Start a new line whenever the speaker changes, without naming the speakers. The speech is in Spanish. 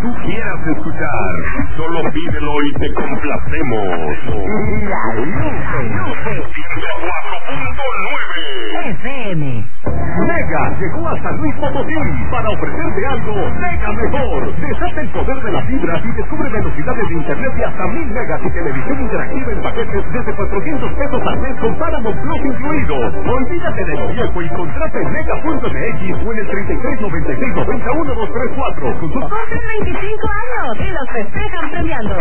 tú quieras escuchar. Solo pídelo y te complacemos.
La Lupe
104.9
FM.
Mega llegó a San Luis Potosí para ofrecerte algo mega mejor. Desata el poder de las fibras y descubre velocidades de internet de hasta 1000 megas y televisión interactiva en paquetes desde 400 pesos al mes con Paramount Plus incluido. Olvídate de lo viejo y contrata en mega.mx o en el 3396901234. Con sus
Cumplen 25 años y los festejan premiando